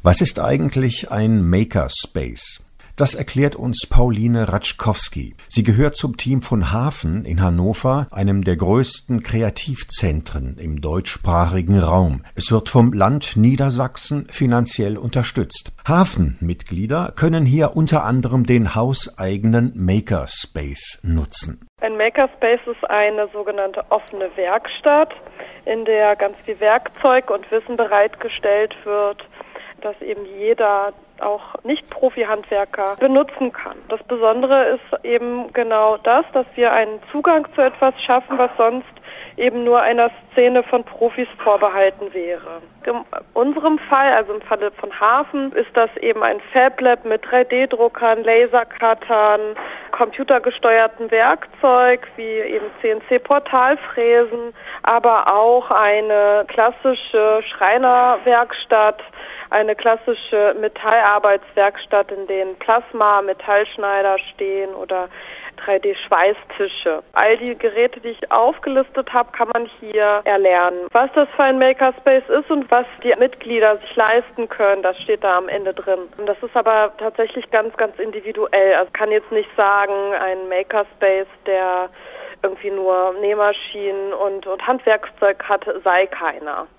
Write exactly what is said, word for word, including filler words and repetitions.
Was ist eigentlich ein Makerspace? Das erklärt uns Pauline Raczkowski. Sie gehört zum Team von Hafen in Hannover, einem der größten Kreativzentren im deutschsprachigen Raum. Es wird vom Land Niedersachsen finanziell unterstützt. Hafen-Mitglieder können hier unter anderem den hauseigenen Makerspace nutzen. Ein Makerspace ist eine sogenannte offene Werkstatt, in der ganz viel Werkzeug und Wissen bereitgestellt wird, das eben jeder, auch Nicht-Profi-Handwerker, benutzen kann. Das Besondere ist eben genau das, dass wir einen Zugang zu etwas schaffen, was sonst eben nur einer Szene von Profis vorbehalten wäre. In unserem Fall, also im Falle von Hafen, ist das eben ein Fab-Lab mit drei D Druckern, Lasercuttern, computergesteuerten Werkzeug wie eben C N C-Portalfräsen, aber auch eine klassische Schreinerwerkstatt, eine klassische Metallarbeitswerkstatt, in denen Plasma, Metallschneider stehen oder drei D Schweißtische. All die Geräte, die ich aufgelistet habe, kann man hier erlernen. Was das für ein Makerspace ist und was die Mitglieder sich leisten können, das steht da am Ende drin. Das ist aber tatsächlich ganz, ganz individuell. Also ich kann jetzt nicht sagen, ein Makerspace, der irgendwie nur Nähmaschinen und, und Handwerkszeug hat, sei keiner.